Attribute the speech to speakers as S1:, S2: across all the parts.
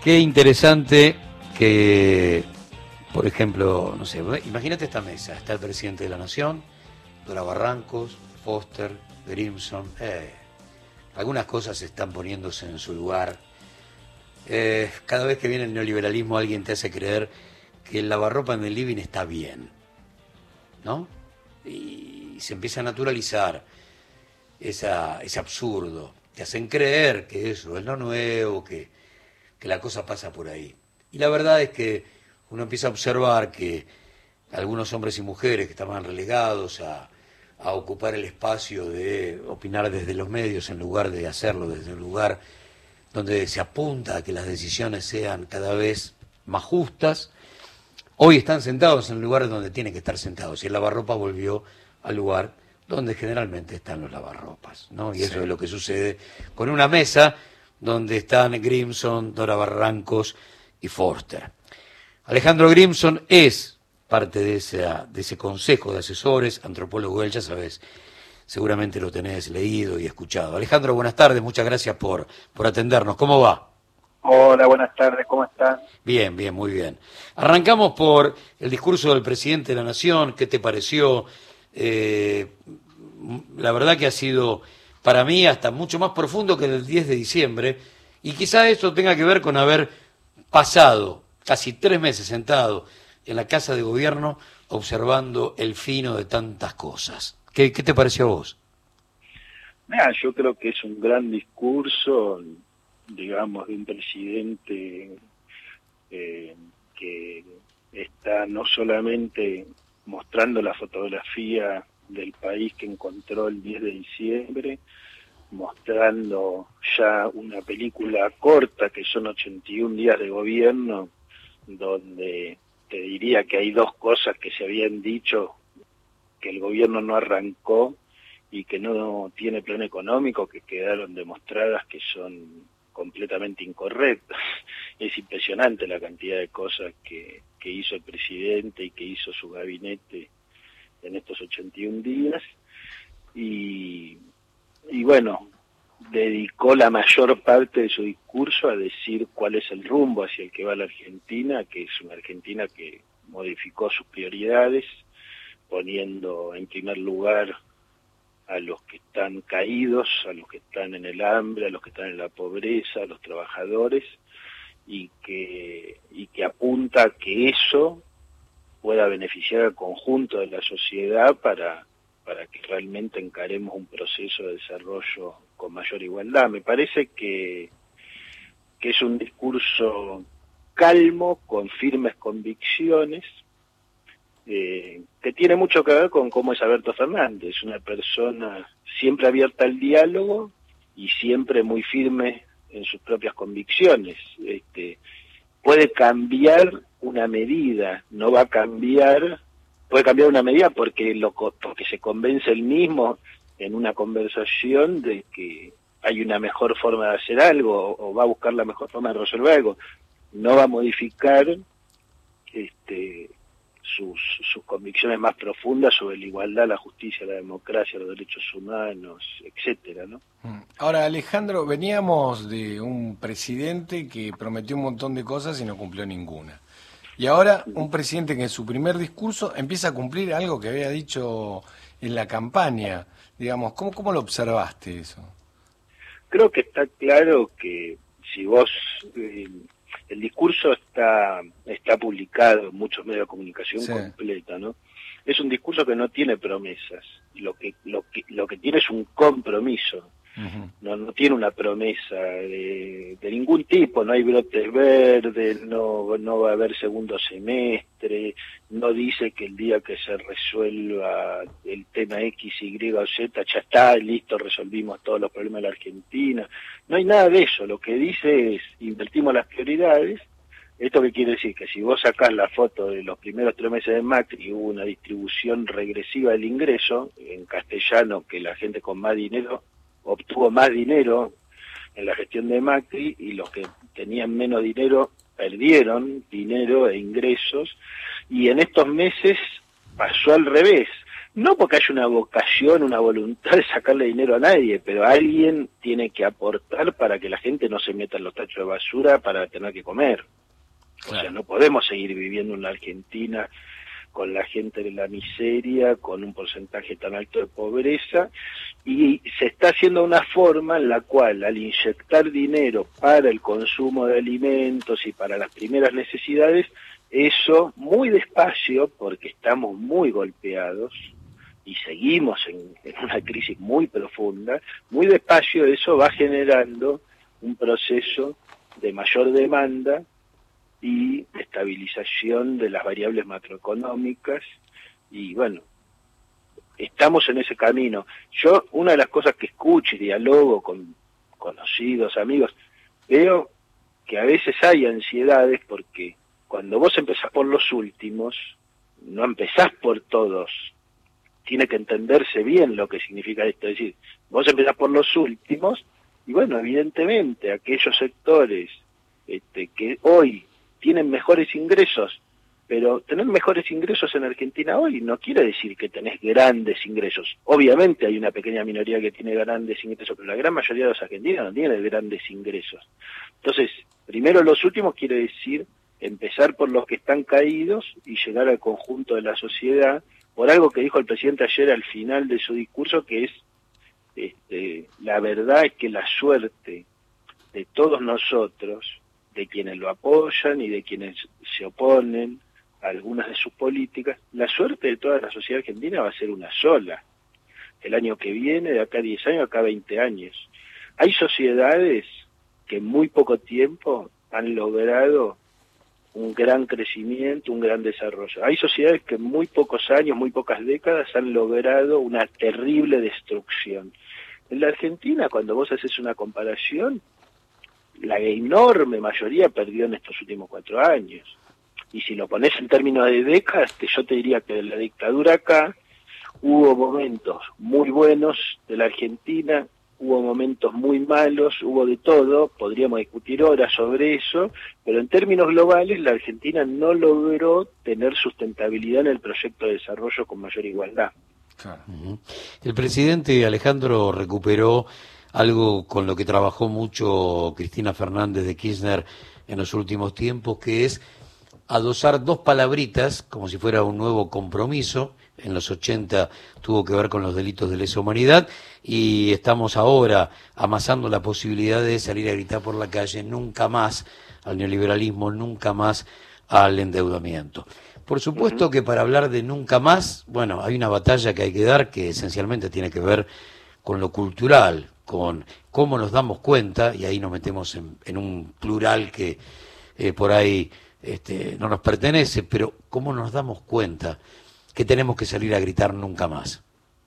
S1: Qué interesante que, por ejemplo, no sé, imagínate esta mesa, está el presidente de la Nación, Dora Barrancos, Foster, Grimson, algunas cosas están poniéndose en su lugar. Cada vez que viene el neoliberalismo alguien te hace creer que el lavarropa en el living está bien, ¿no? Y se empieza a naturalizar ese absurdo. Te hacen creer que eso es lo nuevo, que la cosa pasa por ahí. Y la verdad es que uno empieza a observar que algunos hombres y mujeres que estaban relegados a ocupar el espacio de opinar desde los medios en lugar de hacerlo desde un lugar donde se apunta a que las decisiones sean cada vez más justas, hoy están sentados en el lugar donde tienen que estar sentados. Y el lavarropa volvió al lugar donde generalmente están los lavarropas, ¿no? Y eso es lo que sucede con una mesa donde están Grimson, Dora Barrancos y Foster. Alejandro Grimson es parte de ese consejo de asesores, antropólogo él, ya sabes, seguramente lo tenés leído y escuchado. Alejandro, buenas tardes, muchas gracias por atendernos. ¿Cómo va?
S2: Hola, buenas tardes, ¿cómo están?
S1: Bien, bien, muy bien. Arrancamos por el discurso del presidente de la Nación. ¿Qué te pareció? La verdad que ha sido, para mí, hasta mucho más profundo que el 10 de diciembre, y quizá esto tenga que ver con haber pasado casi 3 meses sentado en la Casa de Gobierno observando el fino de tantas cosas. ¿Qué te pareció a vos?
S2: Mira, yo creo que es un gran discurso, digamos, de un presidente que está no solamente mostrando la fotografía del país que encontró el 10 de diciembre, mostrando ya una película corta que son 81 días de gobierno, donde te diría que hay dos cosas que se habían dicho, que el gobierno no arrancó y que no tiene plan económico, que quedaron demostradas que son completamente incorrectas. Es impresionante la cantidad de cosas que hizo el presidente y que hizo su gabinete en estos 81 días. Y bueno, dedicó la mayor parte de su discurso a decir cuál es el rumbo hacia el que va la Argentina, que es una Argentina que modificó sus prioridades, poniendo en primer lugar a los que están caídos, a los que están en el hambre, a los que están en la pobreza, a los trabajadores, y que apunta a que eso pueda beneficiar al conjunto de la sociedad para que realmente encaremos un proceso de desarrollo con mayor igualdad. Me parece que es un discurso calmo, con firmes convicciones, que tiene mucho que ver con cómo es Alberto Fernández, una persona siempre abierta al diálogo y siempre muy firme en sus propias convicciones. Puede cambiar una medida, no va a cambiar, puede cambiar una medida porque se convence él mismo en una conversación de que hay una mejor forma de hacer algo o va a buscar la mejor forma de resolver algo. No va a modificar sus convicciones más profundas sobre la igualdad, la justicia, la democracia, los derechos humanos, etcétera, ¿no?
S3: Ahora, Alejandro, veníamos de un presidente que prometió un montón de cosas y no cumplió ninguna. Y ahora un presidente que en su primer discurso empieza a cumplir algo que había dicho en la campaña. Digamos, ¿cómo lo observaste eso?
S2: Creo que está claro que si vos... el discurso está publicado en muchos medios de comunicación completa, ¿no? Es un discurso que no tiene promesas, lo que tiene es un compromiso. No tiene una promesa de ningún tipo, no hay brotes verdes, no va a haber segundo semestre, no dice que el día que se resuelva el tema X, Y o Z ya está, listo, resolvimos todos los problemas de la Argentina. No hay nada de eso, lo que dice es, invertimos las prioridades. ¿Esto qué quiere decir? Que si vos sacás la foto de los primeros 3 meses de Macri, hubo una distribución regresiva del ingreso, en castellano, que la gente con más dinero obtuvo más dinero en la gestión de Macri, y los que tenían menos dinero perdieron dinero e ingresos, y en estos meses pasó al revés. No porque haya una vocación, una voluntad de sacarle dinero a nadie, pero alguien tiene que aportar para que la gente no se meta en los tachos de basura para tener que comer.
S3: Claro.
S2: O sea, no podemos seguir viviendo en una Argentina con la gente de la miseria, con un porcentaje tan alto de pobreza, y se está haciendo una forma en la cual, al inyectar dinero para el consumo de alimentos y para las primeras necesidades, eso muy despacio, porque estamos muy golpeados y seguimos en una crisis muy profunda, muy despacio eso va generando un proceso de mayor demanda y estabilización de las variables macroeconómicas, y bueno, estamos en ese camino. Yo, una de las cosas que escucho y dialogo con conocidos, amigos, veo que a veces hay ansiedades porque cuando vos empezás por los últimos, no empezás por todos. Tiene que entenderse bien lo que significa esto, es decir, vos empezás por los últimos, y bueno, evidentemente aquellos sectores que hoy tienen mejores ingresos, pero tener mejores ingresos en Argentina hoy no quiere decir que tenés grandes ingresos. Obviamente hay una pequeña minoría que tiene grandes ingresos, pero la gran mayoría de los argentinos no tienen grandes ingresos. Entonces, primero los últimos quiere decir empezar por los que están caídos y llegar al conjunto de la sociedad, por algo que dijo el presidente ayer al final de su discurso, que es, la verdad es que la suerte de todos nosotros, de quienes lo apoyan y de quienes se oponen a algunas de sus políticas, la suerte de toda la sociedad argentina va a ser una sola. El año que viene, de acá a 10 años, acá a 20 años. Hay sociedades que en muy poco tiempo han logrado un gran crecimiento, un gran desarrollo. Hay sociedades que en muy pocos años, muy pocas décadas, han logrado una terrible destrucción. En la Argentina, cuando vos haces una comparación, la enorme mayoría perdió en estos últimos 4 años. Y si lo pones en términos de décadas, yo te diría que en la dictadura acá hubo momentos muy buenos de la Argentina, hubo momentos muy malos, hubo de todo, podríamos discutir horas sobre eso, pero en términos globales la Argentina no logró tener sustentabilidad en el proyecto de desarrollo con mayor igualdad.
S3: Claro.
S1: El presidente Alejandro recuperó algo con lo que trabajó mucho Cristina Fernández de Kirchner en los últimos tiempos, que es adosar 2 palabritas como si fuera un nuevo compromiso. En los 80 tuvo que ver con los delitos de lesa humanidad y estamos ahora amasando la posibilidad de salir a gritar por la calle nunca más al neoliberalismo, nunca más al endeudamiento. Por supuesto que para hablar de nunca más, bueno, hay una batalla que hay que dar que esencialmente tiene que ver con lo cultural, con cómo nos damos cuenta, y ahí nos metemos en un plural que por ahí no nos pertenece, pero cómo nos damos cuenta que tenemos que salir a gritar nunca más.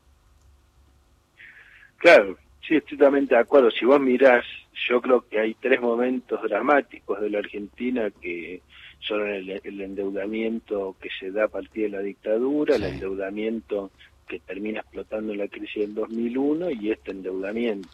S2: Claro, sí, estoy totalmente de acuerdo. Si vos mirás, yo creo que hay 3 momentos dramáticos de la Argentina que son el endeudamiento que se da a partir de la dictadura, sí, el endeudamiento que termina explotando en la crisis del 2001 y este endeudamiento.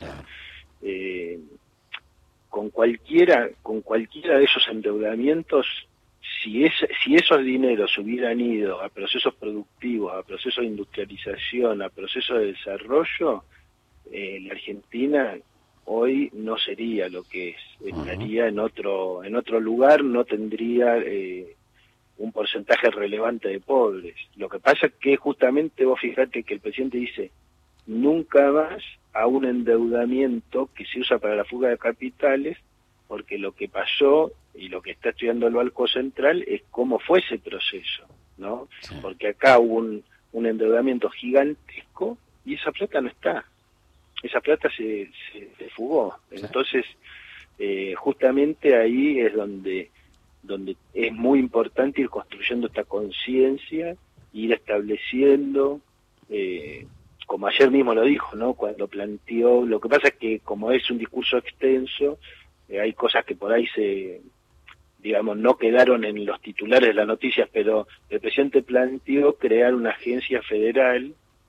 S2: Con cualquiera de esos endeudamientos, si esos dineros hubieran ido a procesos productivos, a procesos de industrialización, a procesos de desarrollo, la Argentina hoy no sería lo que es, estaría en otro lugar, no tendría un porcentaje relevante de pobres. Lo que pasa es que justamente vos fijate que el presidente dice nunca más a un endeudamiento que se usa para la fuga de capitales, porque lo que pasó y lo que está estudiando el Banco Central es cómo fue ese proceso, ¿no? Sí. Porque acá hubo un endeudamiento gigantesco y esa plata no está. Esa plata se fugó. Sí. Entonces, justamente ahí es donde es muy importante ir construyendo esta conciencia, ir estableciendo, como ayer mismo lo dijo, ¿no? Cuando planteó, lo que pasa es que como es un discurso extenso, hay cosas que por ahí no quedaron en los titulares de las noticias, pero el presidente planteó crear una agencia federal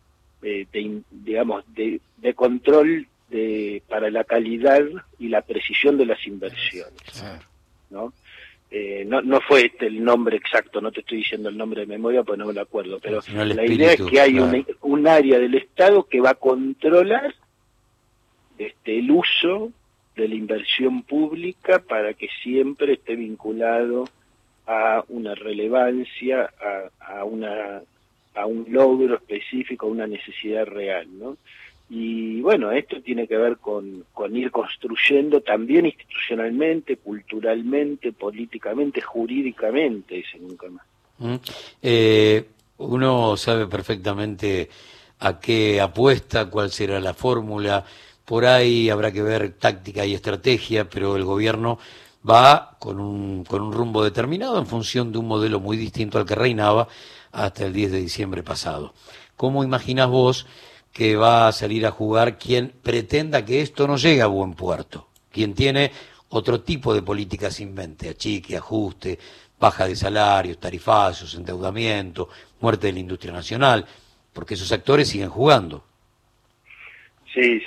S2: de control para la calidad y la precisión de las inversiones, ¿no? no fue este el nombre exacto, no te estoy diciendo el nombre de memoria porque no me lo acuerdo, pero la
S1: espíritu,
S2: idea es que hay
S1: claro,
S2: un área del Estado que va a controlar el uso de la inversión pública para que siempre esté vinculado a una relevancia, a un logro específico, a una necesidad real, ¿no? Y bueno, esto tiene que ver con ir construyendo también institucionalmente, culturalmente, políticamente, jurídicamente, ese nunca más.
S1: Uno sabe perfectamente a qué apuesta, cuál será la fórmula. Por ahí habrá que ver táctica y estrategia, pero el gobierno va con un rumbo determinado en función de un modelo muy distinto al que reinaba hasta el 10 de diciembre pasado. ¿Cómo imaginás vos que va a salir a jugar quien pretenda que esto no llegue a buen puerto? Quien tiene otro tipo de políticas en mente, achique, ajuste, baja de salarios, tarifazos, endeudamiento, muerte de la industria nacional, porque esos actores siguen jugando.
S2: Sí.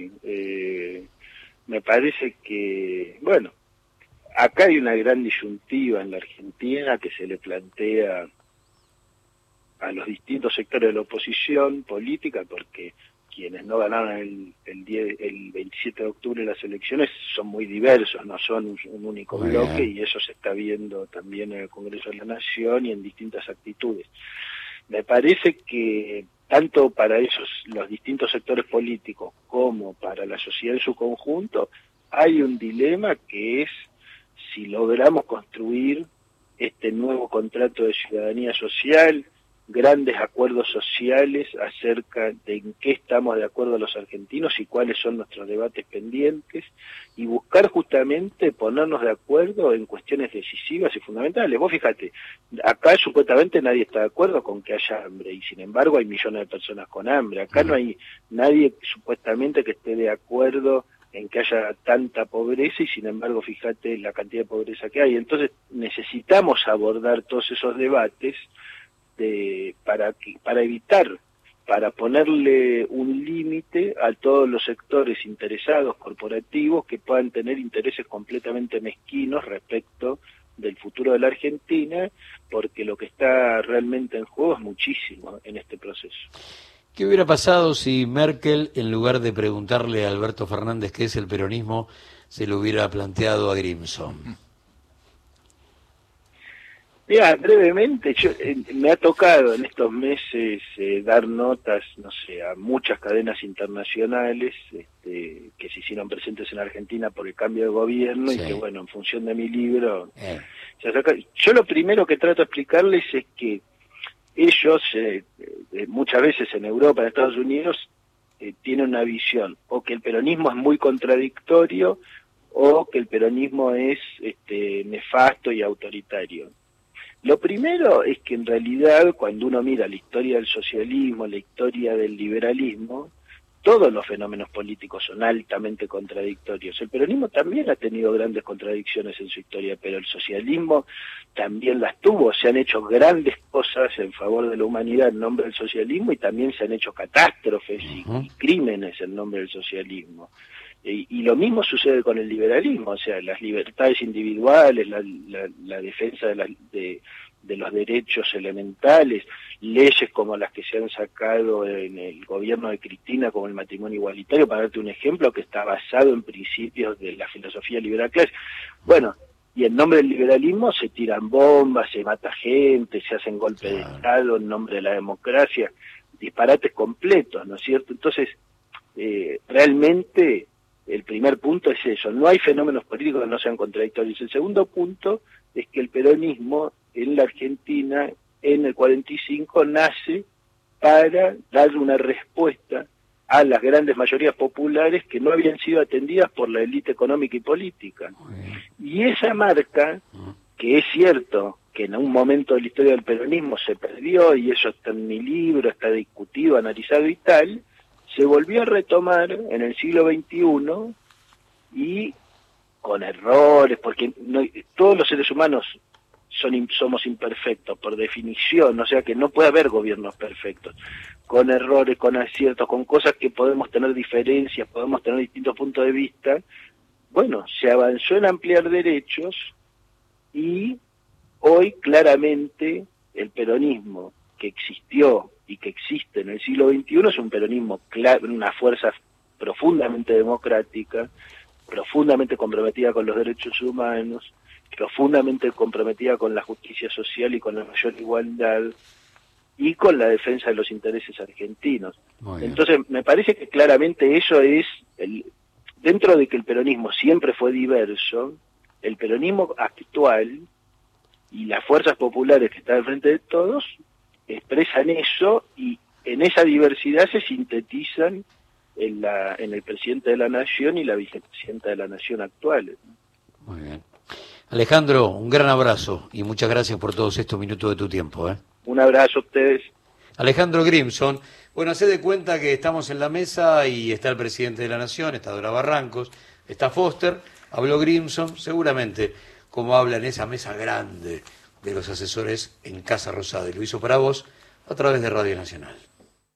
S2: Me parece que, bueno, acá hay una gran disyuntiva en la Argentina que se le plantea a los distintos sectores de la oposición política, porque quienes no ganaron el 27 de octubre las elecciones son muy diversos, no son un único bloque, y eso se está viendo también en el Congreso de la Nación y en distintas actitudes. Me parece que tanto para los distintos sectores políticos como para la sociedad en su conjunto hay un dilema que es si logramos construir este nuevo contrato de ciudadanía social, grandes acuerdos sociales acerca de en qué estamos de acuerdo los argentinos y cuáles son nuestros debates pendientes, y buscar justamente ponernos de acuerdo en cuestiones decisivas y fundamentales. Vos fíjate, acá supuestamente nadie está de acuerdo con que haya hambre, y sin embargo hay millones de personas con hambre. Acá no hay nadie supuestamente que esté de acuerdo en que haya tanta pobreza, y sin embargo fíjate la cantidad de pobreza que hay. Entonces necesitamos abordar todos esos debates para evitar, para ponerle un límite a todos los sectores interesados, corporativos, que puedan tener intereses completamente mezquinos respecto del futuro de la Argentina, porque lo que está realmente en juego es muchísimo en este proceso.
S1: ¿Qué hubiera pasado si Merkel, en lugar de preguntarle a Alberto Fernández qué es el peronismo, se lo hubiera planteado a Grimson?
S2: Mira, brevemente, me ha tocado en estos meses dar notas, no sé, a muchas cadenas internacionales que se hicieron presentes en Argentina por el cambio de gobierno, sí. Y que, bueno, en función de mi libro... Yo lo primero que trato de explicarles es que ellos, muchas veces en Europa, en Estados Unidos, tienen una visión, o que el peronismo es muy contradictorio, o que el peronismo es nefasto y autoritario. Lo primero es que en realidad cuando uno mira la historia del socialismo, la historia del liberalismo, todos los fenómenos políticos son altamente contradictorios. El peronismo también ha tenido grandes contradicciones en su historia, pero el socialismo también las tuvo. Se han hecho grandes cosas en favor de la humanidad en nombre del socialismo, y también se han hecho catástrofes y crímenes en nombre del socialismo. Y lo mismo sucede con el liberalismo, o sea, las libertades individuales, la defensa de los derechos elementales, leyes como las que se han sacado en el gobierno de Cristina, como el matrimonio igualitario, para darte un ejemplo, que está basado en principios de la filosofía liberal clásica. Bueno, y en nombre del liberalismo se tiran bombas, se mata gente, se hacen golpes de Estado en nombre de la democracia, disparates completos, ¿no es cierto? Entonces, realmente... El primer punto es eso, no hay fenómenos políticos que no sean contradictorios. El segundo punto es que el peronismo en la Argentina, en el 45, nace para dar una respuesta a las grandes mayorías populares que no habían sido atendidas por la élite económica y política. Y esa marca, que es cierto que en un momento de la historia del peronismo se perdió, y eso está en mi libro, está discutido, analizado y tal, se volvió a retomar en el siglo XXI, y con errores, porque todos los seres humanos somos imperfectos por definición, o sea que no puede haber gobiernos perfectos, con errores, con aciertos, con cosas que podemos tener diferencias, podemos tener distintos puntos de vista. Bueno, se avanzó en ampliar derechos, y hoy claramente el peronismo que existió y que existe en el siglo XXI es un peronismo, una fuerza profundamente democrática, profundamente comprometida con los derechos humanos, profundamente comprometida con la justicia social y con la mayor igualdad y con la defensa de los intereses argentinos. Entonces, me parece que claramente eso es, dentro de que el peronismo siempre fue diverso, el peronismo actual y las fuerzas populares que están al frente de todos expresan eso, y en esa diversidad se sintetizan en el presidente de la Nación y la vicepresidenta de la Nación actuales.
S1: Muy bien. Alejandro, un gran abrazo y muchas gracias por todos estos minutos de tu tiempo.
S2: Un abrazo a ustedes.
S1: Alejandro Grimson, bueno, hacé de cuenta que estamos en la mesa y está el presidente de la Nación, está Dora Barrancos, está Foster, habló Grimson, seguramente como habla en esa mesa grande de los asesores en Casa Rosada, y lo hizo para vos a través de Radio Nacional.